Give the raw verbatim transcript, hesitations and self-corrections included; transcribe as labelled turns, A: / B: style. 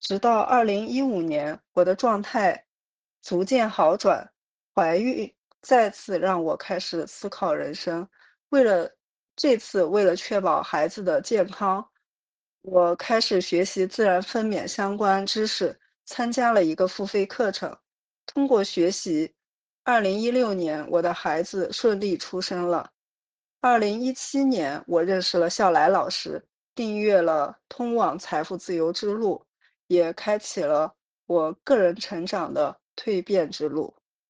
A: 直到二零一五年，我的状态逐渐好转，怀孕再次让我开始思考人生。为了这次为了确保孩子的健康，我开始学习自然分娩相关知识，参加了一个付费课程。通过学习，二零一六年我的孩子顺利出生了。二零一七年，我认识了笑来老师，订阅了《通往财富自由之路》，也开启了我个人成长的蜕变之路。